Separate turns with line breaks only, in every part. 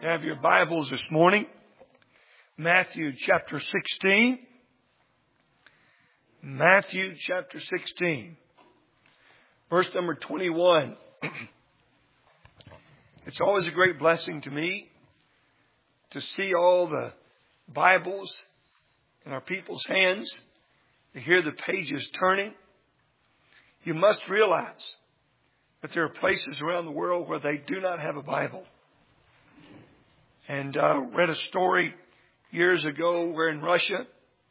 Have your Bibles this morning. Matthew chapter 16. Matthew chapter 16. Verse number 21. It's always a great blessing to me to see all the Bibles in our people's hands, to hear the pages turning. You must realize that there are places around the world where they do not have a Bible. And I read a story years ago where in Russia,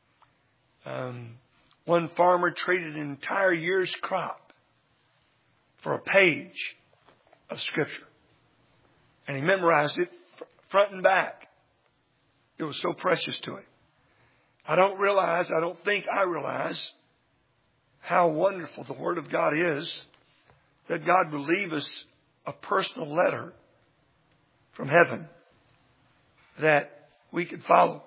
one farmer traded an entire year's crop for a page of Scripture. And he memorized it front and back. It was so precious to him. I don't think I realize how wonderful the Word of God is, that God will leave us a personal letter from heaven that we could follow.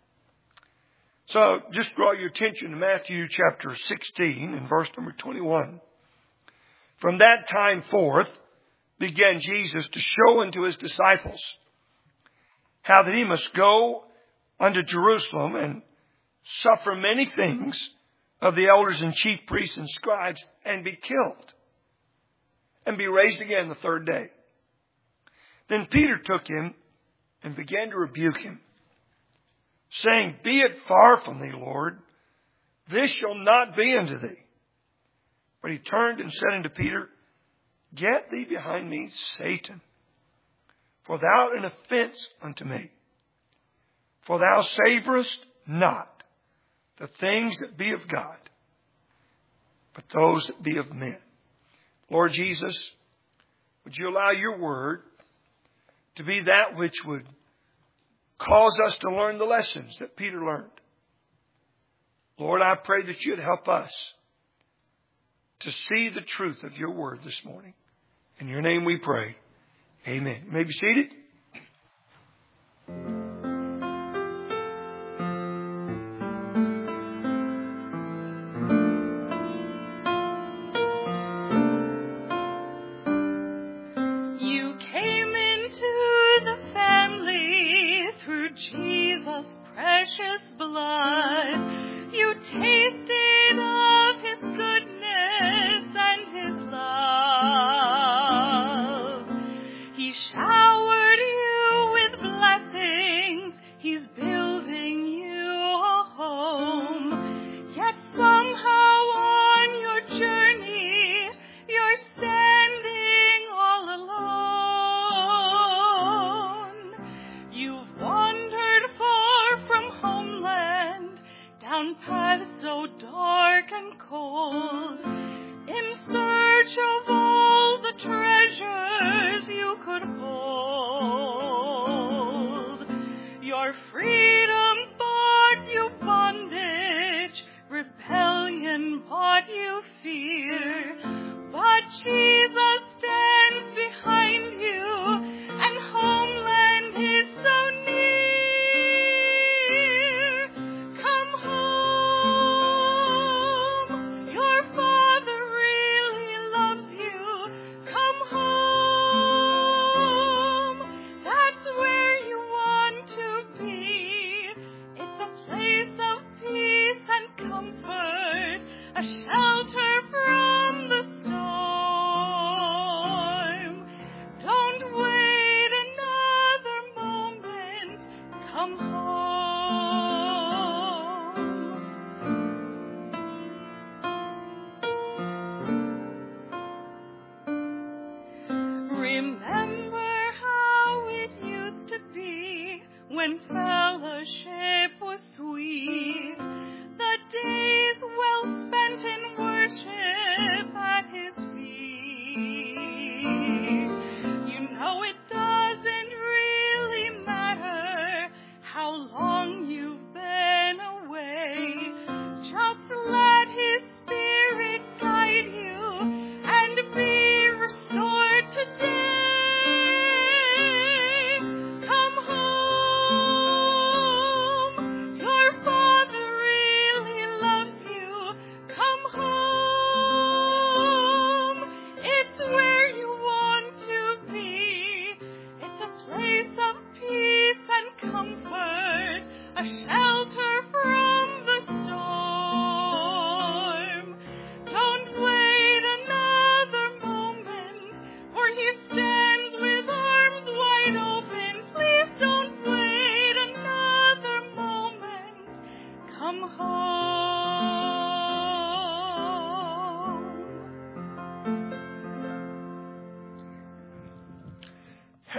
So just draw your attention to Matthew chapter 16 and verse number 21. From that time forth began Jesus to show unto his disciples how that he must go unto Jerusalem and suffer many things of the elders and chief priests and scribes, and be killed, and be raised again the third day. Then Peter took him and began to rebuke him, saying, Be it far from thee, Lord, this shall not be unto thee. But he turned and said unto Peter, Get thee behind me, Satan, for thou art an offense unto me. For thou savorest not the things that be of God, but those that be of men. Lord Jesus, would you allow your word to be that which would cause us to learn the lessons that Peter learned. Lord, I pray that you'd help us to see the truth of your word this morning. In your name we pray. Amen. You may be seated.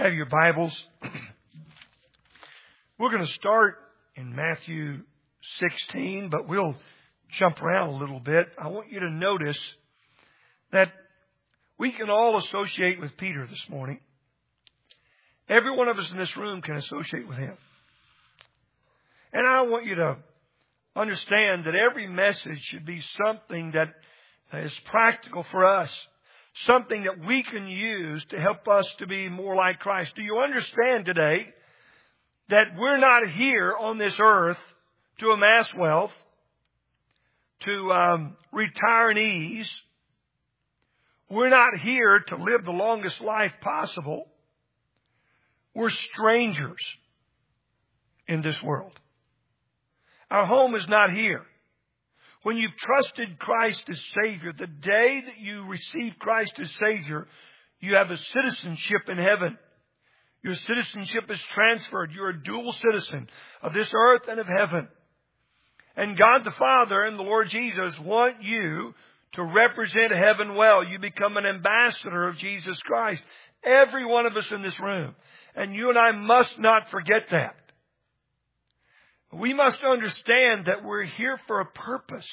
have your Bibles, we're going to start in Matthew 16, but we'll jump around a little bit. I want you to notice that we can all associate with Peter this morning. Every one of us in this room can associate with him. And I want you to understand that every message should be something that is practical for us, something that we can use to help us to be more like Christ. Do you understand today that we're not here on this earth to amass wealth, to retire in ease? We're not here to live the longest life possible. We're strangers in this world. Our home is not here. When you've trusted Christ as Savior, the day that you receive Christ as Savior, you have a citizenship in heaven. Your citizenship is transferred. You're a dual citizen of this earth and of heaven. And God the Father and the Lord Jesus want you to represent heaven well. You become an ambassador of Jesus Christ. Every one of us in this room. And you and I must not forget that. We must understand that we're here for a purpose.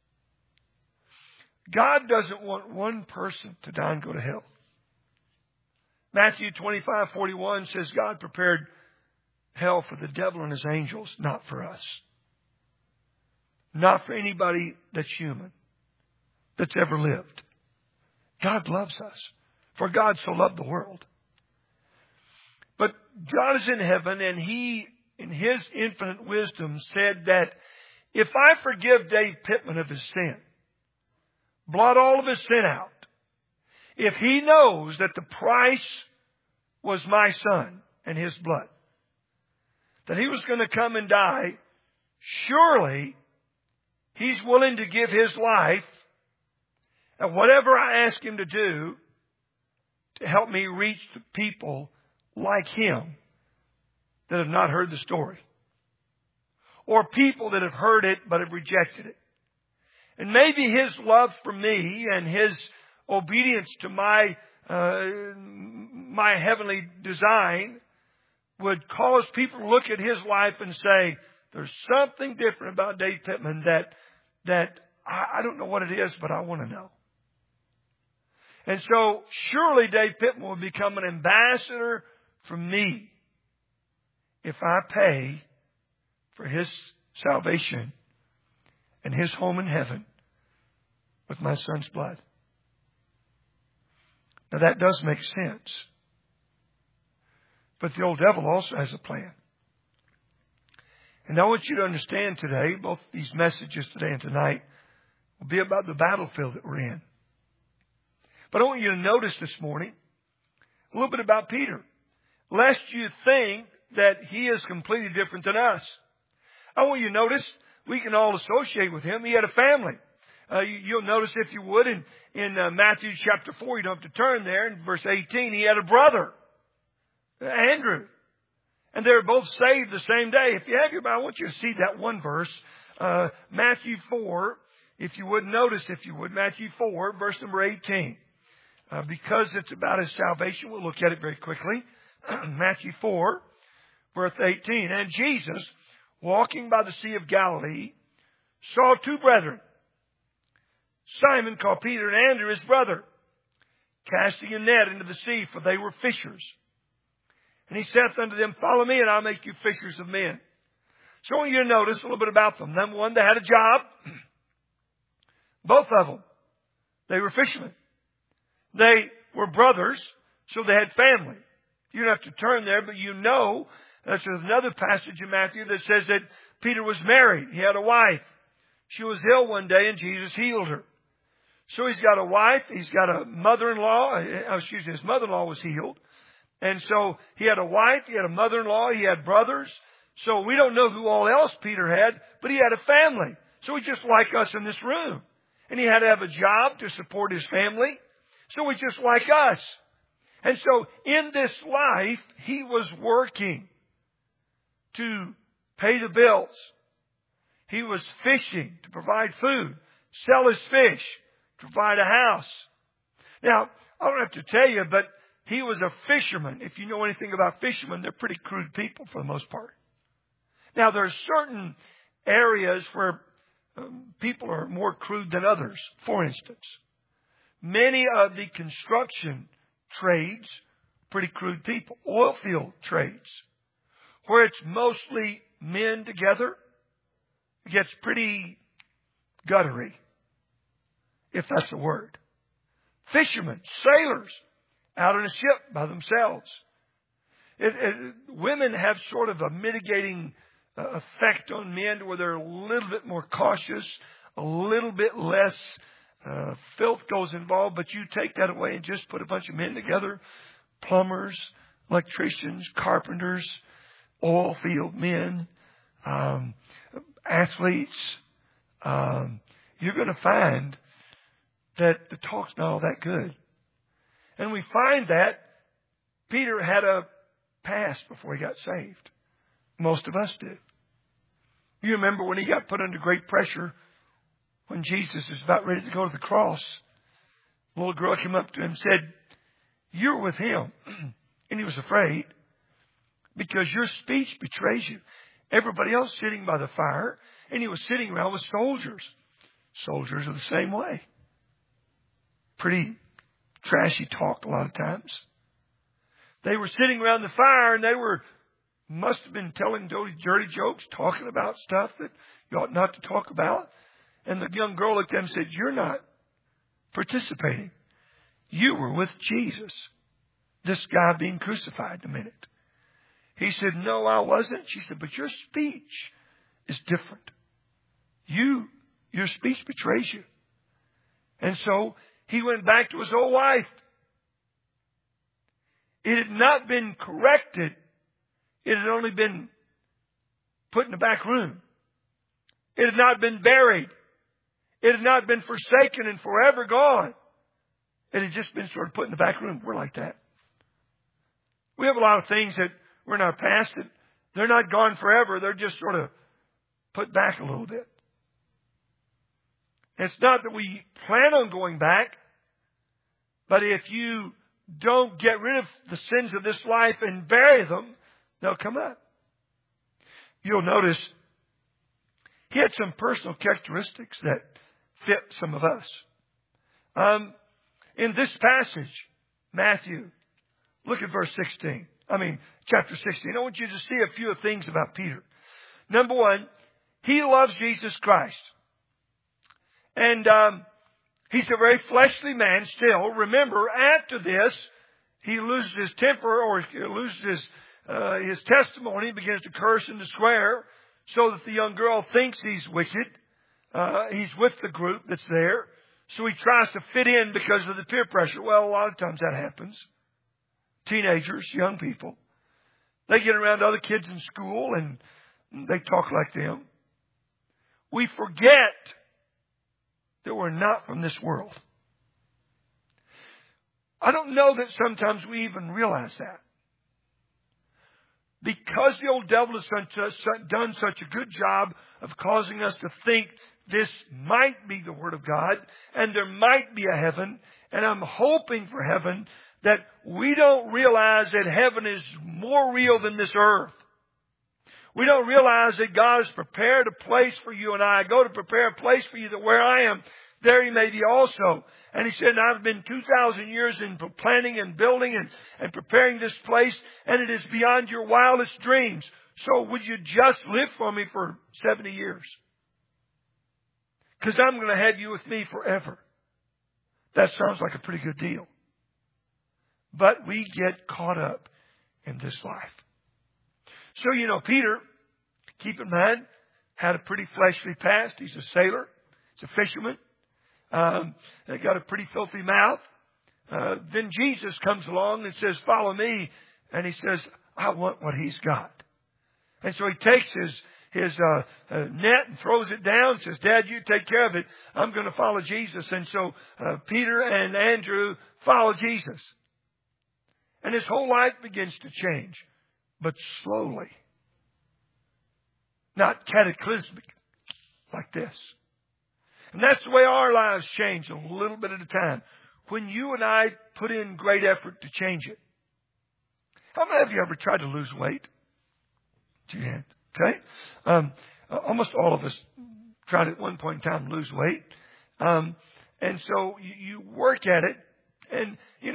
God doesn't want one person to die and go to hell. Matthew 25:41 says God prepared hell for the devil and his angels, not for us. Not for anybody that's human, that's ever lived. God loves us. For God so loved the world. But God is in heaven, and He, in His infinite wisdom, said that if I forgive Dave Pittman of his sin, blot all of his sin out, if he knows that the price was my son and his blood, that he was going to come and die, surely he's willing to give his life and whatever I ask him to do to help me reach the people like him that have not heard the story, or people that have heard it but have rejected it. And maybe his love for me and his obedience to my heavenly design would cause people to look at his life and say, there's something different about Dave Pittman that I don't know what it is, but I want to know. And so surely Dave Pittman will become an ambassador for me if I pay for his salvation and his home in heaven with my son's blood. Now that does make sense. But the old devil also has a plan. And I want you to understand today, both these messages today and tonight will be about the battlefield that we're in. But I want you to notice this morning a little bit about Peter, lest you think that he is completely different than us. I want you to notice we can all associate with him. He had a family. You'll notice, if you would, in Matthew chapter 4, you don't have to turn there, in verse 18, he had a brother, Andrew. And they were both saved the same day. If you have your Bible, I want you to see that one verse, Matthew 4, if you would notice, Matthew 4, verse number 18. Because it's about his salvation, we'll look at it very quickly. Matthew 4, verse 18. And Jesus, walking by the Sea of Galilee, saw two brethren, Simon called Peter and Andrew his brother, casting a net into the sea, for they were fishers. And he saith unto them, follow me, and I'll make you fishers of men. So I want you to notice a little bit about them. Number one, they had a job. Both of them. They were fishermen. They were brothers, so they had family. You don't have to turn there, but you know there's another passage in Matthew that says that Peter was married. He had a wife. She was ill one day, and Jesus healed her. So he's got a wife. He's got a mother-in-law. His mother-in-law was healed. And so he had a wife. He had a mother-in-law. He had brothers. So we don't know who all else Peter had, but he had a family. So he's just like us in this room. And he had to have a job to support his family. So he's just like us. And so in this life, he was working to pay the bills. He was fishing to provide food, sell his fish, provide a house. Now, I don't have to tell you, but he was a fisherman. If you know anything about fishermen, they're pretty crude people for the most part. Now, there are certain areas where people are more crude than others. For instance, many of the construction trades, pretty crude people. Oil field trades, where it's mostly men together, it gets pretty guttery, if that's a word. Fishermen, sailors, out on a ship by themselves. Women have sort of a mitigating effect on men where they're a little bit more cautious, a little bit less filth goes involved, but you take that away and just put a bunch of men together, plumbers, electricians, carpenters, oil field men, athletes, you're going to find that the talk's not all that good. And we find that Peter had a past before he got saved. Most of us do. You remember when he got put under great pressure when Jesus was about ready to go to the cross. A little girl came up to him and said, "You're with him." And he was afraid because your speech betrays you. Everybody else sitting by the fire, and he was sitting around with soldiers. Soldiers are the same way. Pretty trashy talk a lot of times. They were sitting around the fire and they must have been telling dirty jokes, talking about stuff that you ought not to talk about. And the young girl looked at him and said, "You're not participating. You were with Jesus, this guy being crucified in a minute." He said, "No, I wasn't." She said, "But your speech is different. Your speech betrays you." And so he went back to his old wife. It had not been corrected. It had only been put in the back room. It had not been buried. It had not been forsaken and forever gone. It had just been sort of put in the back room. We're like that. We have a lot of things that were in our past that they're not gone forever. They're just sort of put back a little bit. It's not that we plan on going back, but if you don't get rid of the sins of this life and bury them, they'll come up. You'll notice he had some personal characteristics that fit some of us. In this passage, Matthew, look at chapter 16. I want you to see a few things about Peter. Number one, he loves Jesus Christ. And he's a very fleshly man still. Remember, after this, he loses his temper or he loses his testimony, begins to curse and to swear so that the young girl thinks he's wicked. He's with the group that's there. So he tries to fit in because of the peer pressure. Well, a lot of times that happens. Teenagers, young people, they get around other kids in school and they talk like them. We forget that we're not from this world. I don't know that sometimes we even realize that. Because the old devil has done such a good job of causing us to think this might be the Word of God and there might be a heaven, and I'm hoping for heaven, that we don't realize that heaven is more real than this earth. We don't realize that God has prepared a place for you and I. Go to prepare a place for you that where I am, there you may be also. And he said, I've been 2,000 years in planning and building and preparing this place, and it is beyond your wildest dreams. So would you just live for me for 70 years? Because I'm going to have you with me forever. That sounds like a pretty good deal. But we get caught up in this life. So, Peter, keep in mind, had a pretty fleshly past. He's a sailor. He's a fisherman. They got a pretty filthy mouth. Then Jesus comes along and says, "Follow me." And he says, "I want what he's got." And so he takes his net and throws it down and says, "Dad, you take care of it. I'm going to follow Jesus." And so Peter and Andrew follow Jesus. And his whole life begins to change, but slowly. Not cataclysmic like this. And that's the way our lives change a little bit at a time. when you and I put in great effort to change it. How many of you ever tried to lose weight? Put your hand. Okay? Almost all of us tried at one point in time to lose weight. And so you work at it, and, you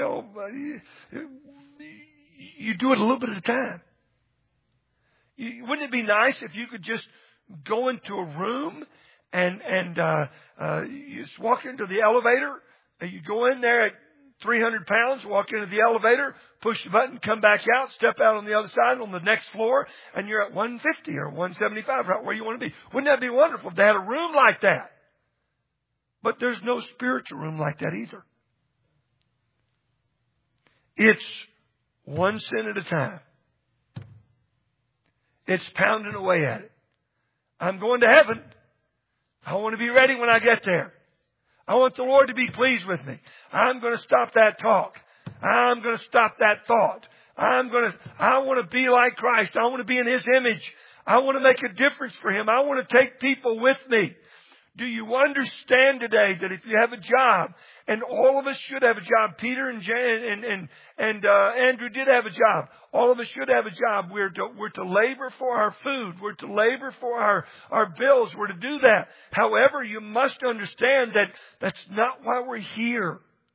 do it a little bit at a time. Wouldn't it be nice if you could just go into a room and you just walk into the elevator, and you go in there at 300 pounds, walk into the elevator, push the button, come back out, step out on the other side on the next floor, and you're at 150 or 175, right where you want to be. Wouldn't that be wonderful if they had a room like that? But there's no spiritual room like that either. It's one sin at a time. It's pounding away at it. I'm going to heaven. I want to be ready when I get there. I want the Lord to be pleased with me. I'm going to stop that talk. I'm going to stop that thought. I want to be like Christ. I want to be in His image. I want to make a difference for Him. I want to take people with me. Do you understand today that if you have a job, and all of us should have a job, Peter and Andrew did have a job. All of us should have a job. We're to labor for our food. We're to labor for our bills. We're to do that. However, you must understand that that's not why we're here.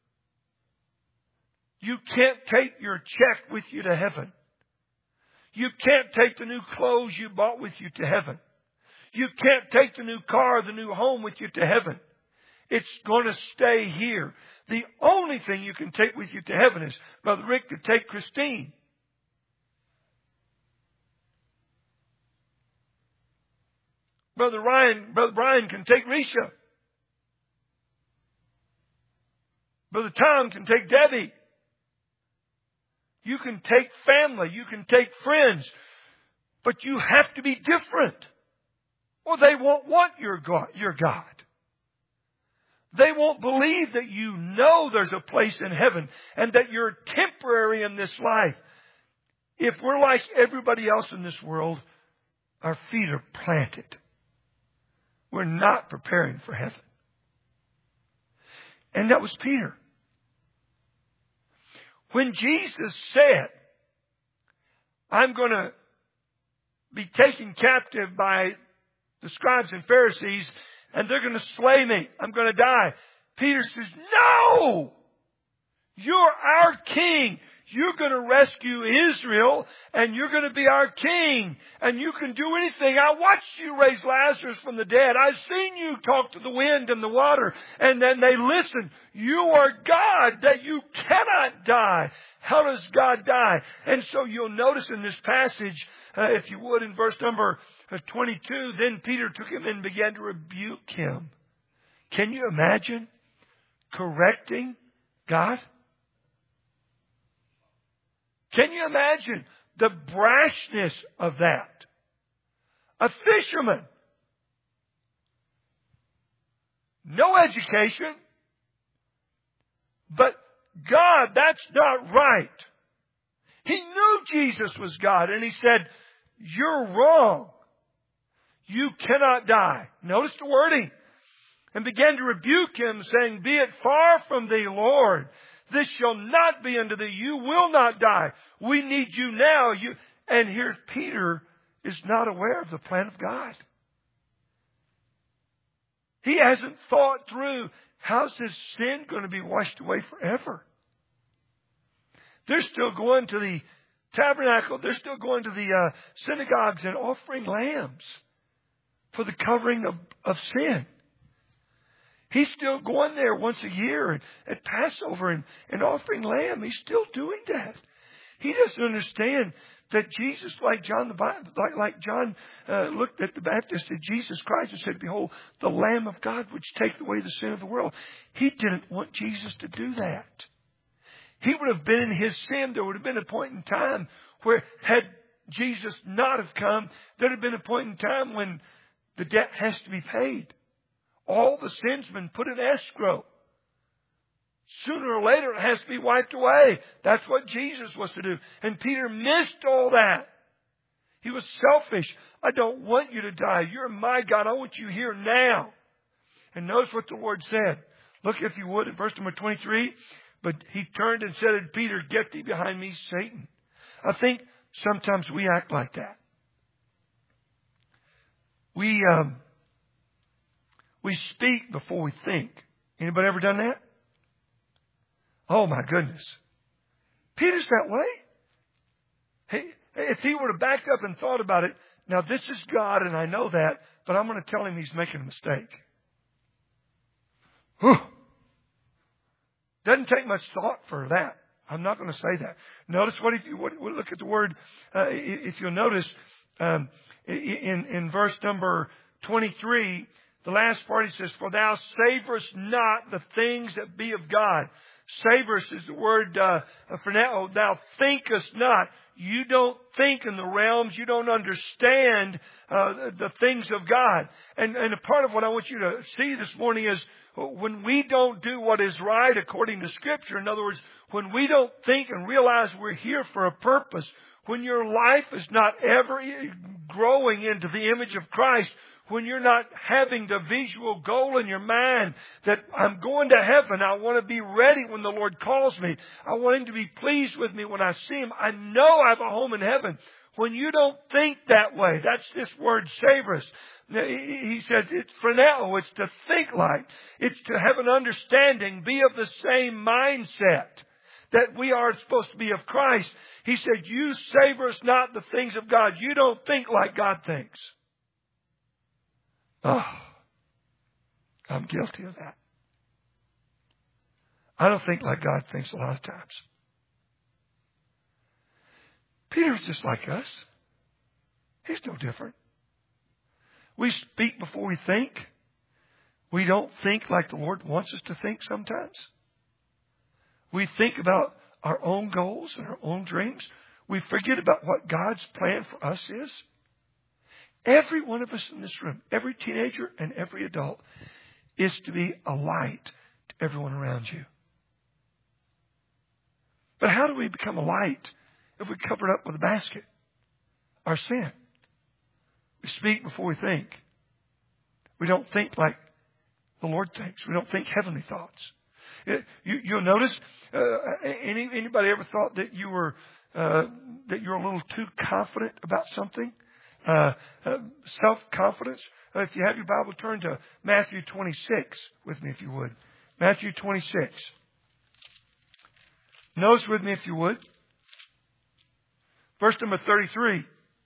You can't take your check with you to heaven. You can't take the new clothes you bought with you to heaven. You can't take the new car, the new home with you to heaven. It's going to stay here. The only thing you can take with you to heaven is Brother Rick could take Christine. Brother Brian can take Risha. Brother Tom can take Debbie. You can take family. You can take friends. But you have to be different. Or they won't want your God. They won't believe that you know there's a place in heaven and that you're temporary in this life. If we're like everybody else in this world, our feet are planted. We're not preparing for heaven. And that was Peter. When Jesus said, I'm going to be taken captive by the scribes and Pharisees, and they're going to slay me. I'm going to die. Peter says, no! You're our king. You're going to rescue Israel, and you're going to be our king. And you can do anything. I watched you raise Lazarus from the dead. I've seen you talk to the wind and the water. And then they listen. You are God, that you cannot die. How does God die? And so you'll notice in this passage, if you would, in verse number 22, then Peter took him and began to rebuke him. Can you imagine correcting God? Can you imagine the brashness of that? A fisherman. No education. But God, that's not right. He knew Jesus was God, and he said, you're wrong. You cannot die. Notice the wording. And began to rebuke him, saying, be it far from thee, Lord. This shall not be unto thee. You will not die. We need you now. And here Peter is not aware of the plan of God. He hasn't thought through, how's this sin going to be washed away forever? They're still going to the tabernacle. They're still going to the synagogues and offering lambs for the covering of sin. He's still going there once a year at Passover and offering lamb. He's still doing that. He doesn't understand that Jesus, like John looked at the Baptist and Jesus Christ and said, behold, the Lamb of God which taketh away the sin of the world. He didn't want Jesus to do that. He would have been in his sin. There would have been a point in time where had Jesus not have come, there would have been a point in time when the debt has to be paid. All the sin's been put in escrow. Sooner or later it has to be wiped away. That's what Jesus was to do. And Peter missed all that. He was selfish. I don't want you to die. You're my God. I want you here now. And notice what the Lord said. Look, if you would, at verse number 23. But he turned and said to Peter, "Get thee behind me, Satan." I think sometimes we act like that. We speak before we think. Anybody ever done that? Oh my goodness. Peter's that way. Hey, if he would have backed up and thought about it, now this is God and I know that, but I'm going to tell him he's making a mistake. Whew. Doesn't take much thought for that. I'm not going to say that. Notice if you look at the word, if you'll notice, in verse number 23, the last part, he says, "For thou savorest not the things that be of God." Savorest is the word phroneo. Thou thinkest not. You don't think in the realms. You don't understand the things of God. And a part of what I want you to see this morning is when we don't do what is right according to Scripture. In other words, when we don't think and realize we're here for a purpose. When your life is not ever growing into the image of Christ. When you're not having the visual goal in your mind that I'm going to heaven. I want to be ready when the Lord calls me. I want Him to be pleased with me when I see Him. I know I have a home in heaven. When you don't think that way, that's this word savorest. He says it's phroneo. It's to think like. It's to have an understanding, be of the same mindset that we are supposed to be of Christ. He said, you savorest not the things of God. You don't think like God thinks. Oh, I'm guilty of that. I don't think like God thinks a lot of times. Peter's just like us. He's no different. We speak before we think. We don't think like the Lord wants us to think sometimes. We think about our own goals and our own dreams. We forget about what God's plan for us is. Every one of us in this room, every teenager and every adult, is to be a light to everyone around you. But how do we become a light if we cover it up with a basket? Our sin. We speak before we think. We don't think like the Lord thinks. We don't think heavenly thoughts. You'll notice, anybody ever thought that you were a little too confident about something? Self-confidence. If you have your Bible, turn to Matthew 26 with me, if you would. Matthew 26. Notice with me, if you would. Verse number 33.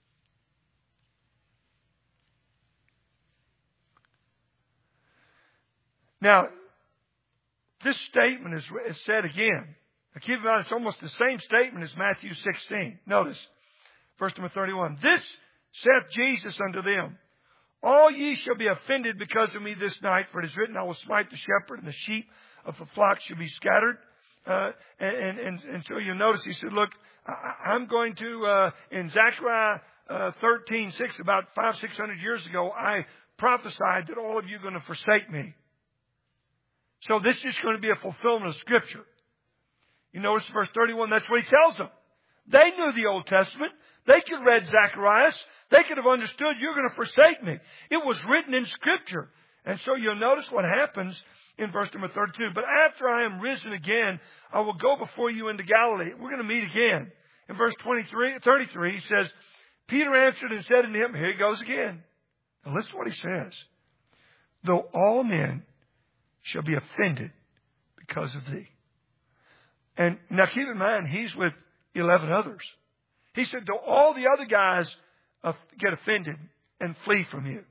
Now, this statement is said again. Now, keep in mind, it's almost the same statement as Matthew 16. Notice, verse number 31. This saith Jesus unto them, all ye shall be offended because of me this night, for it is written, I will smite the shepherd, and the sheep of the flock shall be scattered. And so you'll notice, he said, look, I'm going to, in Zechariah 13:6, about 600 years ago, I prophesied that all of you are going to forsake me. So this is going to be a fulfillment of Scripture. You notice verse 31, that's what he tells them. They knew the Old Testament. They could have read Zacharias. They could have understood, you're going to forsake me. It was written in Scripture. And so you'll notice what happens in verse number 32. But after I am risen again, I will go before you into Galilee. We're going to meet again. In verse 33, he says, Peter answered and said unto him, here he goes again. Now listen to what he says. Though all men shall be offended because of thee. And now keep in mind, he's with 11 others. He said, though all the other guys get offended and flee from you,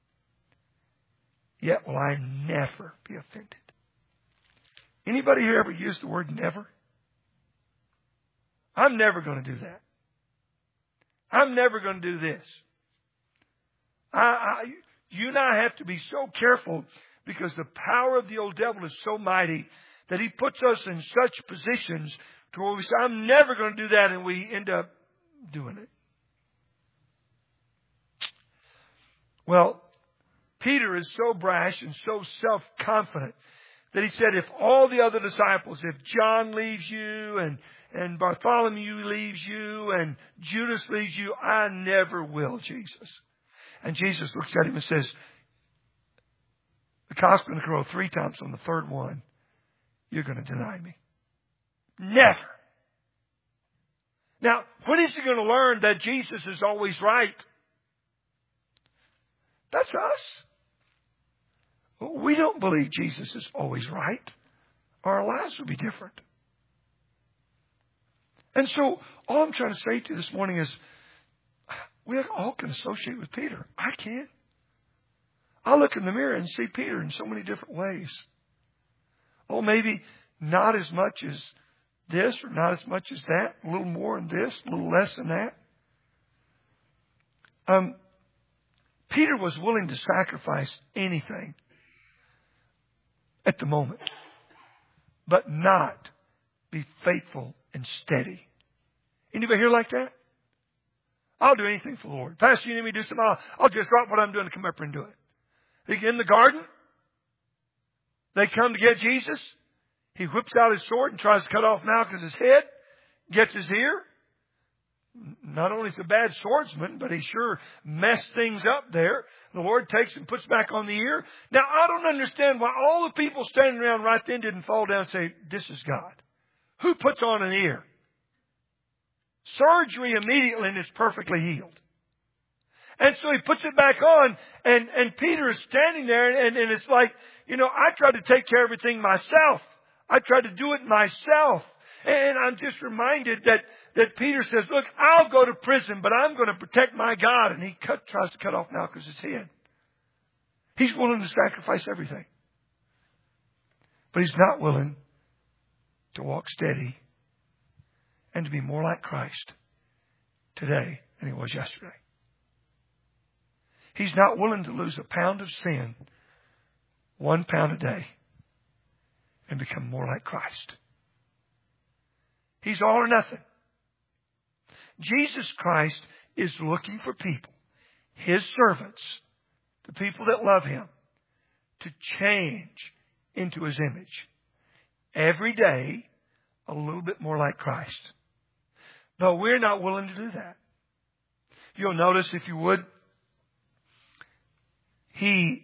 yet will I never be offended. Anybody here ever used the word never? I'm never going to do that. I'm never going to do this. You and I have to be so careful because the power of the old devil is so mighty that he puts us in such positions to where we say, I'm never going to do that, and we end up doing it. Well, Peter is so brash and so self-confident that he said, if all the other disciples, if John leaves you and Bartholomew leaves you and Judas leaves you, I never will, Jesus. And Jesus looks at him and says, cock's going to crow 3 times. On the third one, you're going to deny me. Never. Now, when is he going to learn that Jesus is always right? That's us. We don't believe Jesus is always right, or our lives would be different. And so, all I'm trying to say to you this morning is, we all can associate with Peter. I can't. I look in the mirror and see Peter in so many different ways. Oh, maybe not as much as this or not as much as that. A little more in this, a little less than that. Peter was willing to sacrifice anything at the moment, but not be faithful and steady. Anybody here like that? I'll do anything for the Lord. Pastor, you need me to do something? I'll just drop what I'm doing to come up here and do it. In the garden, they come to get Jesus. He whips out his sword and tries to cut off Malchus' head, gets his ear. Not only is he a bad swordsman, but he sure messed things up there. The Lord takes and puts back on the ear. Now, I don't understand why all the people standing around right then didn't fall down and say, this is God. Who puts on an ear? Surgery immediately and it's perfectly healed. And so he puts it back on, and Peter is standing there, and it's like, I tried to take care of everything myself. I tried to do it myself. And I'm just reminded that Peter says, look, I'll go to prison, but I'm going to protect my God. And he tries to cut off Malchus' head. He's willing to sacrifice everything. But he's not willing to walk steady and to be more like Christ today than he was yesterday. He's not willing to lose a pound of sin, 1 pound a day, and become more like Christ. He's all or nothing. Jesus Christ is looking for people, His servants, the people that love Him, to change into His image. Every day, a little bit more like Christ. But we're not willing to do that. You'll notice, if you would, He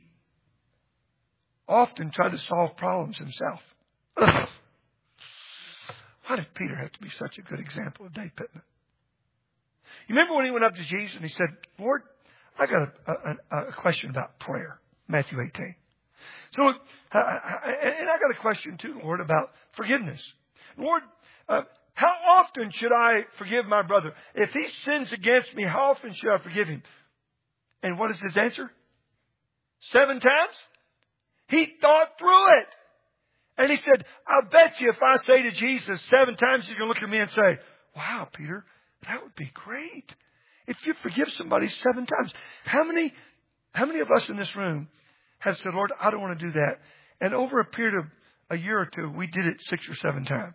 often tried to solve problems himself. Ugh. Why did Peter have to be such a good example of Dave Pittman? You remember when he went up to Jesus and he said, Lord, I got a question about prayer. Matthew 18. So, and I got a question too, Lord, about forgiveness. Lord, how often should I forgive my brother? If he sins against me, how often should I forgive him? And what is his answer? 7 times? He thought through it. And he said, I'll bet you if I say to Jesus 7 times, he's going to look at me and say, wow, Peter, that would be great. If you forgive somebody 7 times. How many of us in this room have said, Lord, I don't want to do that. And over a period of a year or two, we did it 6 or 7 times.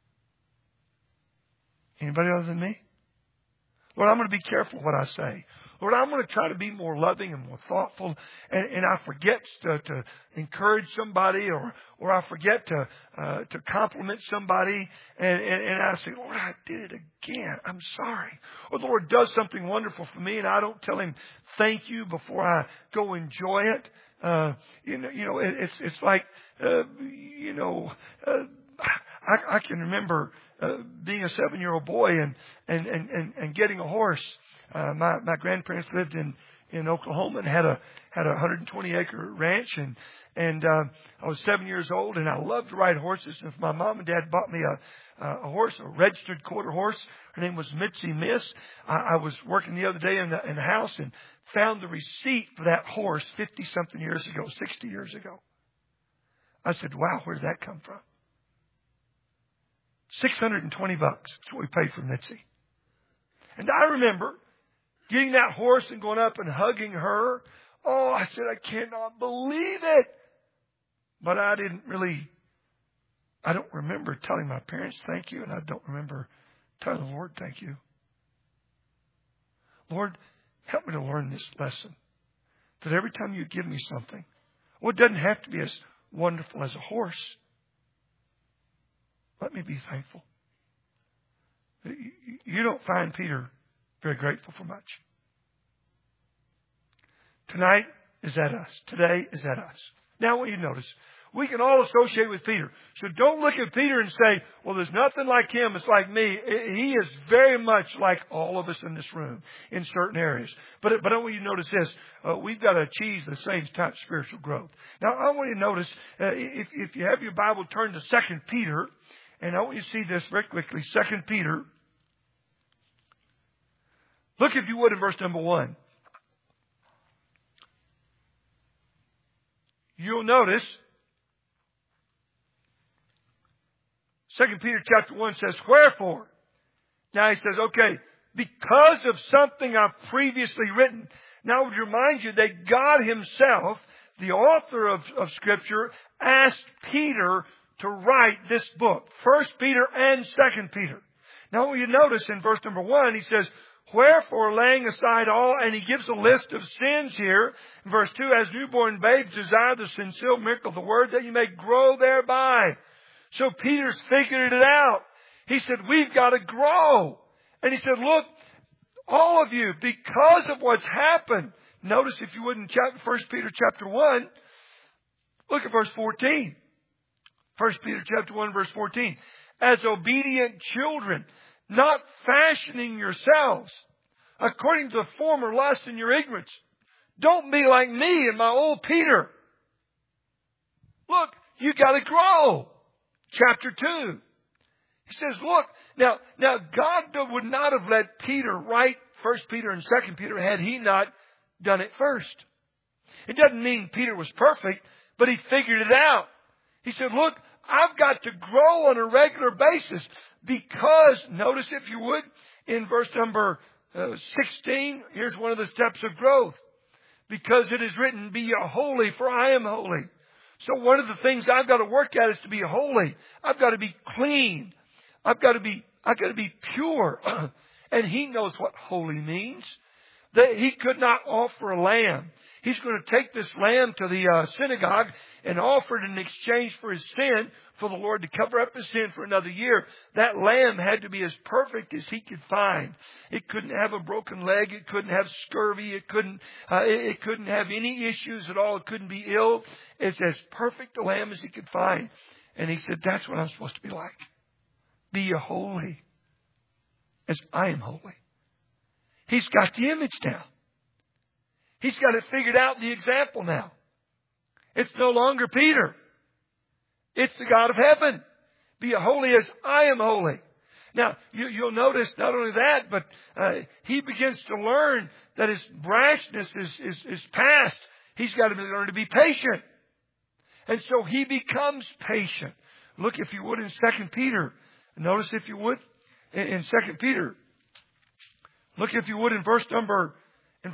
Anybody other than me? Lord, I'm going to be careful what I say. Lord, I'm going to try to be more loving and more thoughtful. And I forget to encourage somebody, or I forget to compliment somebody. And I say, Lord, I did it again. I'm sorry. Or the Lord does something wonderful for me, and I don't tell Him thank you before I go enjoy it. It's like, I can remember being a 7-year-old boy and getting a horse. My grandparents lived in Oklahoma and had a 120-acre ranch, and I was 7 years old, and I loved to ride horses. And if my mom and dad bought me a horse, a registered quarter horse, her name was Mitzi Miss. I was working the other day in the house and found the receipt for that horse 50-something years ago, 60 years ago. I said, wow, where did that come from? $620. That's what we paid for Mitzi. And I remember getting that horse and going up and hugging her. Oh, I said, I cannot believe it. But I don't remember telling my parents thank you, and I don't remember telling the Lord thank you. Lord, help me to learn this lesson. That every time you give me something, well, it doesn't have to be as wonderful as a horse. Let me be thankful. You don't find Peter very grateful for much. Tonight is at us. Today is at us. Now, I want you to notice, we can all associate with Peter. So don't look at Peter and say, well, there's nothing like him. It's like me. He is very much like all of us in this room in certain areas. But I want you to notice this. We've got to achieve the same type of spiritual growth. Now, I want you to notice, if you have your Bible, turn to 2 Peter. And I want you to see this very quickly. 2 Peter. Look, if you would, in verse number 1. You'll notice 2 Peter chapter 1 says, wherefore? Now he says, okay, because of something I've previously written. Now I would remind you that God himself, the author of Scripture, asked Peter to write this book. 1 Peter and 2 Peter. Now you notice in verse number 1, he says, wherefore, laying aside all, and he gives a list of sins here. In verse 2, as newborn babes desire the sincere milk of the word, that you may grow thereby. So Peter's figured it out. He said, we've got to grow. And he said, look, all of you, because of what's happened. Notice, if you would, in 1 Peter chapter 1, look at verse 14. 1 Peter chapter 1, verse 14. As obedient children, not fashioning yourselves according to the former lust in your ignorance. Don't be like me and my old Peter. Look, you got to grow. Chapter 2. He says, look, now God would not have let Peter write 1 Peter and 2 Peter had he not done it first. It doesn't mean Peter was perfect, but he figured it out. He said, look, I've got to grow on a regular basis because, notice if you would, in verse number 16, here's one of the steps of growth. Because it is written, be ye holy, for I am holy. So one of the things I've got to work at is to be holy. I've got to be clean. I've got to be pure. And he knows what holy means. That he could not offer a lamb. He's going to take this lamb to the synagogue and offer it in exchange for his sin, for the Lord to cover up his sin for another year. That lamb had to be as perfect as he could find. It couldn't have a broken leg. It couldn't have scurvy. It couldn't have any issues at all. It couldn't be ill. It's as perfect a lamb as he could find. And he said, that's what I'm supposed to be like. Be ye holy as I am holy. He's got the image now. He's got it figured out, the example now. It's no longer Peter. It's the God of heaven. Be holy as I am holy. Now, you'll notice not only that, but he begins to learn that his brashness is past. He's got to learn to be patient. And so he becomes patient. Look, if you would, in 2 Peter. Notice, if you would, in 2 Peter. Look, if you would, in verse number 6.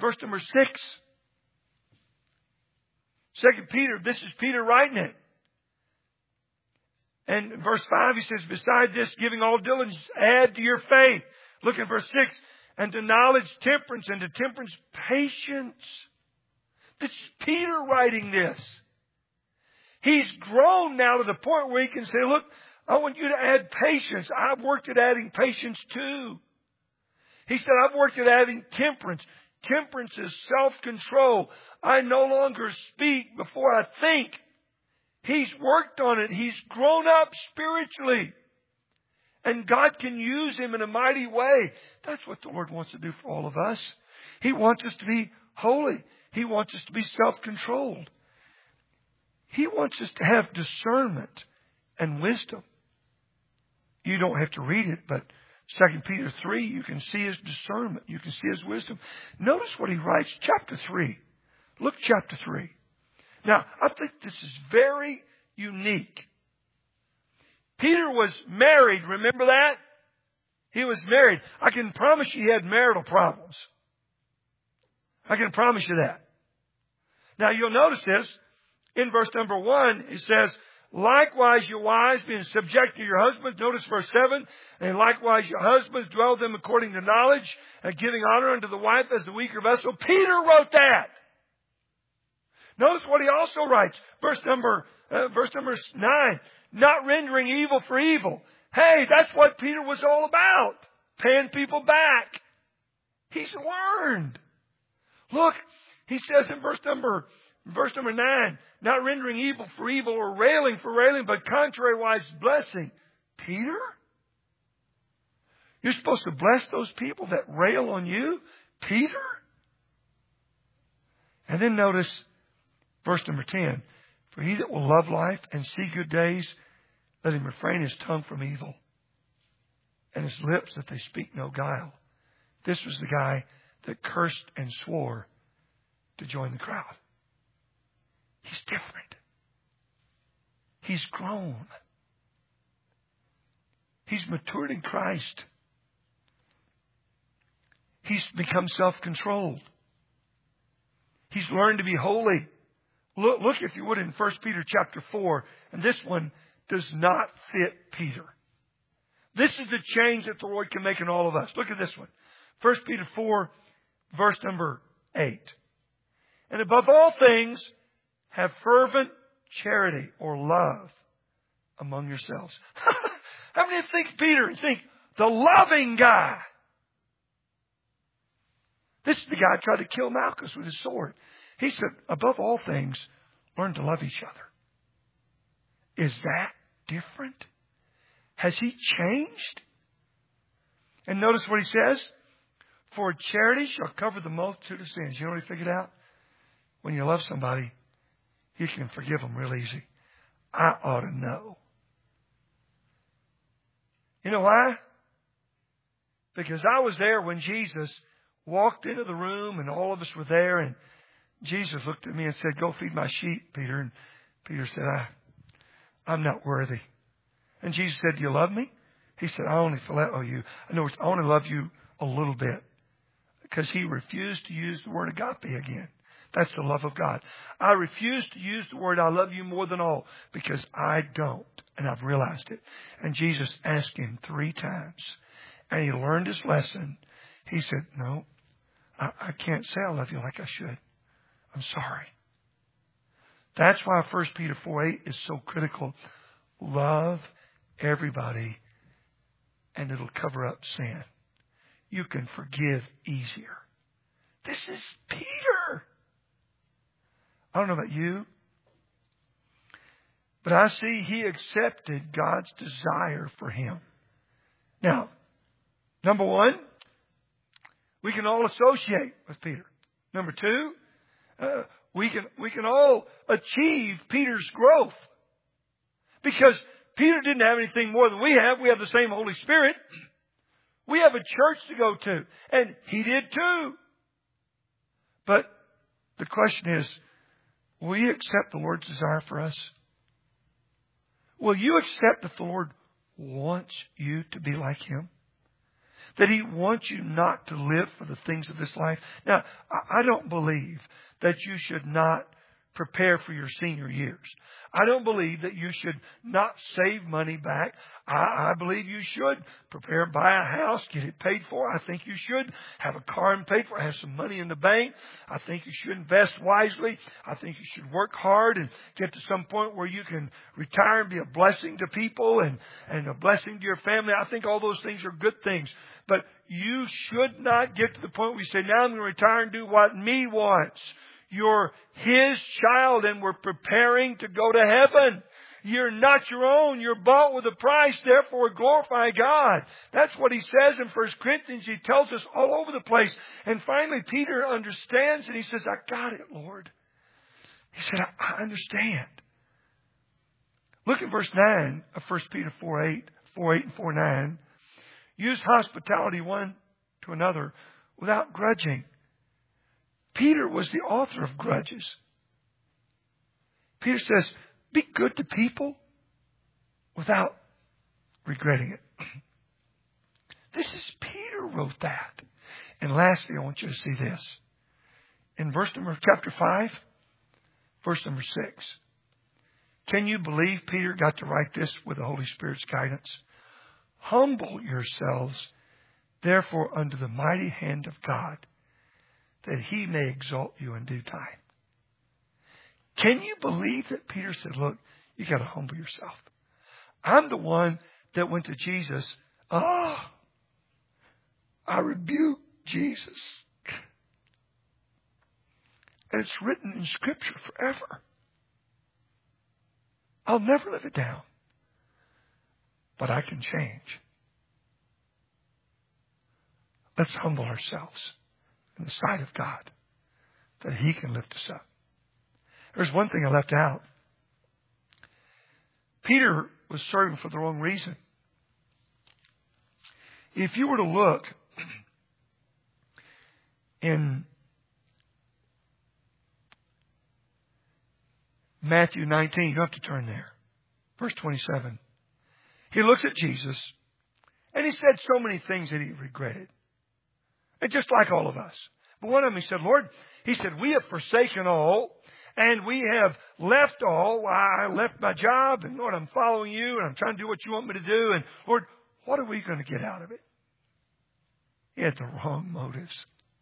2 Peter, this is Peter writing it. And in verse 5, he says, besides this, giving all diligence, add to your faith. Look at verse 6. And to knowledge, temperance, and to temperance, patience. This is Peter writing this. He's grown now to the point where he can say, look, I want you to add patience. I've worked at adding patience too. He said, I've worked at adding temperance. Temperance is self-control. I no longer speak before I think. He's worked on it. He's grown up spiritually. And God can use him in a mighty way. That's what the Lord wants to do for all of us. He wants us to be holy. He wants us to be self-controlled. He wants us to have discernment and wisdom. You don't have to read it, but 2 Peter 3, you can see his discernment. You can see his wisdom. Notice what he writes, chapter 3. Look, chapter 3. Now, I think this is very unique. Peter was married. Remember that? He was married. I can promise you he had marital problems. I can promise you that. Now, you'll notice this. In verse number 1, it says, likewise, your wives, being subject to your husbands. Notice verse 7. And likewise, your husbands, dwell them according to knowledge, and giving honor unto the wife as the weaker vessel. Peter wrote that. Notice what he also writes. Verse number 9. Not rendering evil for evil. Hey, that's what Peter was all about. Paying people back. He's learned. Look, he says in verse number Verse number 9, not rendering evil for evil or railing for railing, but contrariwise blessing. Peter? You're supposed to bless those people that rail on you? Peter? And then notice verse number 10. For he that will love life and see good days, let him refrain his tongue from evil, and his lips that they speak no guile. This was the guy that cursed and swore to join the crowd. He's different. He's grown. He's matured in Christ. He's become self-controlled. He's learned to be holy. Look, if you would, in 1 Peter chapter 4. And this one does not fit Peter. This is the change that the Lord can make in all of us. Look at this one. 1 Peter 4, verse number 8. And above all things, have fervent charity or love among yourselves. How many think Peter and think the loving guy? This is the guy who tried to kill Malchus with his sword. He said, above all things, learn to love each other. Is that different? Has he changed? And notice what he says. For charity shall cover the multitude of sins. You know what he figured out? When you love somebody, you can forgive them real easy. I ought to know. You know why? Because I was there when Jesus walked into the room and all of us were there, and Jesus looked at me and said, go feed my sheep, Peter. And Peter said, I'm not worthy. And Jesus said, do you love me? He said, I only phileo you. In other words, I only love you a little bit. Because he refused to use the word agape again. That's the love of God. I refuse to use the word I love you more than all because I don't. And I've realized it. And Jesus asked him 3 times. And he learned his lesson. He said, no, I can't say I love you like I should. I'm sorry. That's why 1 Peter 4:8 is so critical. Love everybody and it'll cover up sin. You can forgive easier. This is Peter. I don't know about you, but I see he accepted God's desire for him. Now, number 1, we can all associate with Peter. Number 2, we can all achieve Peter's growth. Because Peter didn't have anything more than we have. We have the same Holy Spirit. We have a church to go to. And he did too. But the question is, will you accept the Lord's desire for us? Will you accept that the Lord wants you to be like him? That he wants you not to live for the things of this life? Now, I don't believe that you should not prepare for your senior years. I don't believe that you should not save money back. I believe you should prepare, buy a house, get it paid for. I think you should have a car and paid for, have some money in the bank. I think you should invest wisely. I think you should work hard and get to some point where you can retire and be a blessing to people and a blessing to your family. I think all those things are good things. But you should not get to the point where you say, now I'm going to retire and do what me wants. You're his child and we're preparing to go to heaven. You're not your own. You're bought with a price. Therefore, glorify God. That's what he says in 1 Corinthians. He tells us all over the place. And finally, Peter understands and he says, I got it, Lord. He said, I understand. Look at verse 9 of 1 Peter 4:8 and 4:9. Use hospitality one to another without grudging. Peter was the author of grudges. Peter says, be good to people without regretting it. This is Peter wrote that. And lastly, I want you to see this. In chapter 5, verse number 6. Can you believe Peter got to write this with the Holy Spirit's guidance? Humble yourselves, therefore, under the mighty hand of God, that he may exalt you in due time. Can you believe that Peter said, look, you got to humble yourself. I'm the one that went to Jesus. I rebuke Jesus. And it's written in Scripture forever. I'll never live it down. But I can change. Let's humble ourselves in the sight of God, that He can lift us up. There's one thing I left out. Peter was serving for the wrong reason. If you were to look in Matthew 19, you have to turn there. Verse 27. He looks at Jesus, and he said so many things that he regretted. And just like all of us. But one of them, he said, Lord, he said, we have forsaken all, and we have left all. I left my job, and Lord, I'm following you, and I'm trying to do what you want me to do. And Lord, what are we going to get out of it? He had the wrong motives.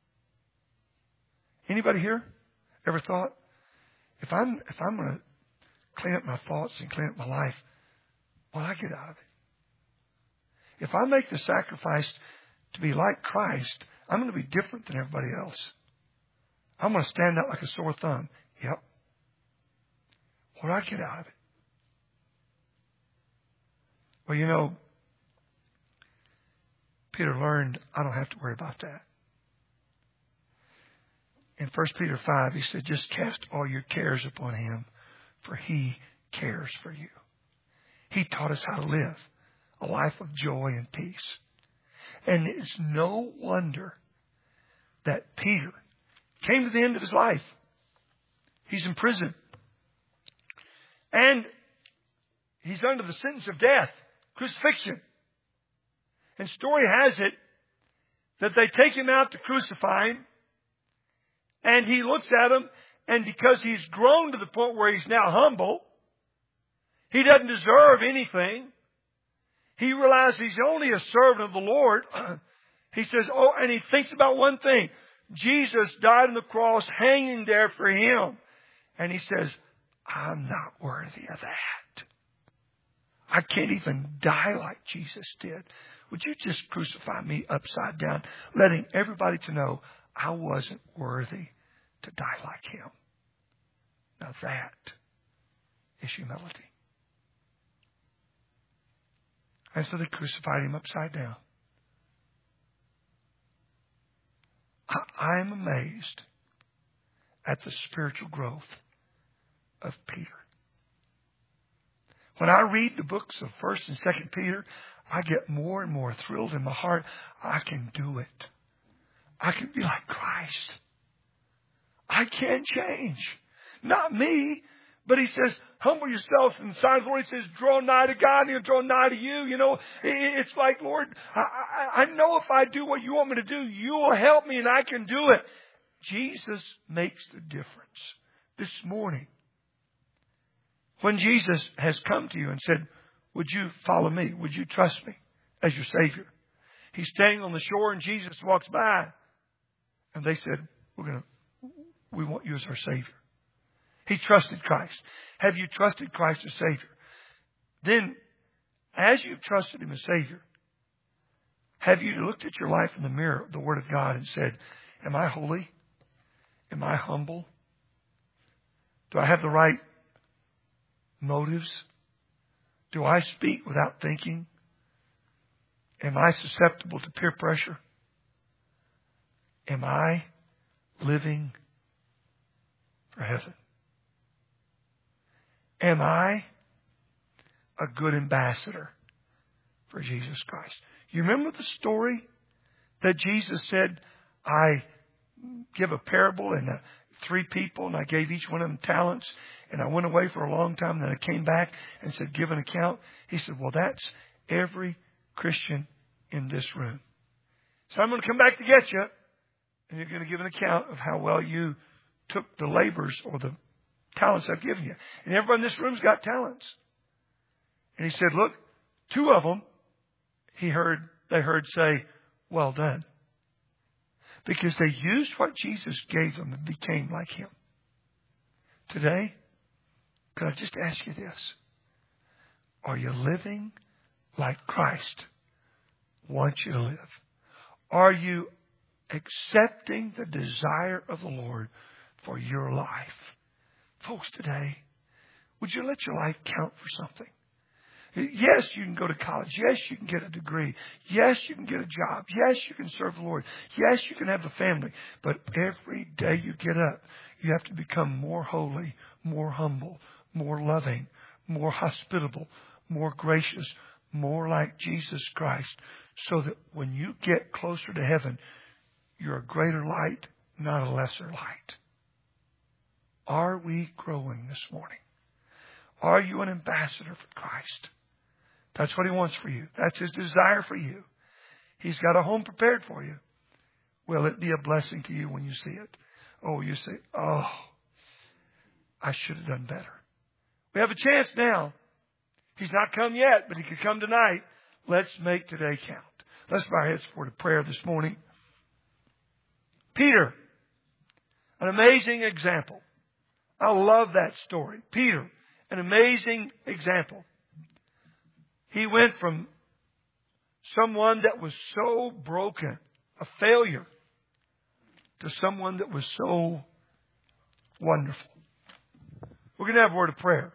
Anybody here ever thought, if I'm going to clean up my thoughts and clean up my life, what I get out of it? If I make the sacrifice to be like Christ, I'm going to be different than everybody else. I'm going to stand out like a sore thumb. Yep. What do I get out of it? Well, you know, Peter learned I don't have to worry about that. In 1 Peter 5, he said, just cast all your cares upon Him, for He cares for you. He taught us how to live a life of joy and peace. And it's no wonder that Peter came to the end of his life. He's in prison. And he's under the sentence of death, crucifixion. And story has it that they take him out to crucify him. And he looks at him, and because he's grown to the point where he's now humble, he doesn't deserve anything. He realizes he's only a servant of the Lord. He says, oh, and he thinks about one thing. Jesus died on the cross, hanging there for him. And he says, I'm not worthy of that. I can't even die like Jesus did. Would you just crucify me upside down, letting everybody to know I wasn't worthy to die like Him? Now that is humility. And so they crucified Him upside down. I'm amazed at the spiritual growth of Peter. When I read the books of 1st and 2nd Peter, I get more and more thrilled in my heart. I can do it. I can be like Christ. I can change. Not me. But he says, humble yourself in the sight of the Lord. He says, draw nigh to God and He'll draw nigh to you. You know, it's like, Lord, I know if I do what you want me to do, you will help me and I can do it. Jesus makes the difference. This morning, when Jesus has come to you and said, would you follow me? Would you trust me as your Savior? He's standing on the shore and Jesus walks by. And they said, we want you as our Savior. He trusted Christ. Have you trusted Christ as Savior? Then, as you've trusted Him as Savior, have you looked at your life in the mirror of the Word of God and said, am I holy? Am I humble? Do I have the right motives? Do I speak without thinking? Am I susceptible to peer pressure? Am I living for heaven? Am I a good ambassador for Jesus Christ? You remember the story that Jesus said, I give a parable and 3 people and I gave each one of them talents and I went away for a long time and then I came back and said, give an account. He said, well, that's every Christian in this room. So I'm going to come back to get you and you're going to give an account of how well you took the labors or the talents I've given you. And everybody in this room's got talents. And he said, look, 2 of them, they heard say, well done. Because they used what Jesus gave them and became like Him. Today, could I just ask you this? Are you living like Christ wants you to live? Are you accepting the desire of the Lord for your life. Folks, today, would you let your life count for something? Yes, you can go to college. Yes, you can get a degree. Yes, you can get a job. Yes, you can serve the Lord. Yes, you can have a family. But every day you get up, you have to become more holy, more humble, more loving, more hospitable, more gracious, more like Jesus Christ, so that when you get closer to heaven, you're a greater light, not a lesser light. Are we growing this morning? Are you an ambassador for Christ? That's what He wants for you. That's His desire for you. He's got a home prepared for you. Will it be a blessing to you when you see it? Oh, you say, oh, I should have done better. We have a chance now. He's not come yet, but He could come tonight. Let's make today count. Let's bow our heads for the prayer this morning. Peter, an amazing example. I love that story. Peter, an amazing example. He went from someone that was so broken, a failure, to someone that was so wonderful. We're going to have a word of prayer.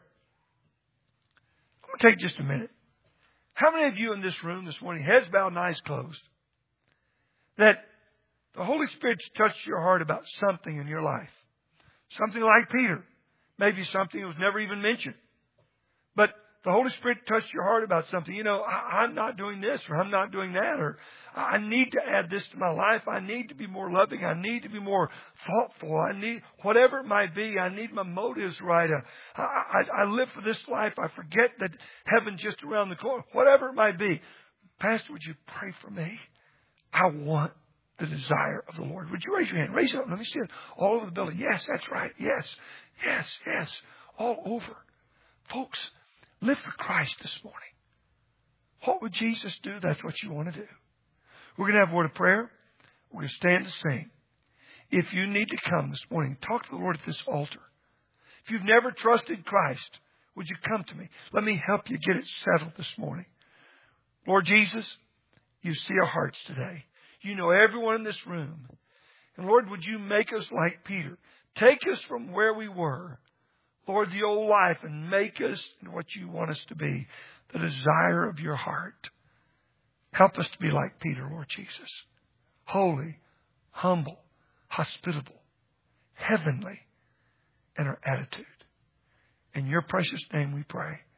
I'm going to take just a minute. How many of you in this room this morning, heads bowed and eyes closed, that the Holy Spirit's touched your heart about something in your life? Something like Peter. Maybe something that was never even mentioned. But the Holy Spirit touched your heart about something. You know, I'm not doing this, or I'm not doing that, or I need to add this to my life. I need to be more loving. I need to be more thoughtful. I need, whatever it might be, I need my motives right. I live for this life. I forget that heaven's just around the corner. Whatever it might be. Pastor, would you pray for me? I want the desire of the Lord. Would you raise your hand? Raise it up. Let me see it all over the building. Yes, that's right. Yes, yes, yes. All over. Folks, live for Christ this morning. What would Jesus do? That's what you want to do. We're going to have a word of prayer. We're going to stand to sing. If you need to come this morning, talk to the Lord at this altar. If you've never trusted Christ, would you come to me? Let me help you get it settled this morning. Lord Jesus, you see our hearts today. You know everyone in this room. And Lord, would you make us like Peter? Take us from where we were, Lord, the old life, and make us what you want us to be, the desire of your heart. Help us to be like Peter, Lord Jesus. Holy, humble, hospitable, heavenly in our attitude. In your precious name we pray.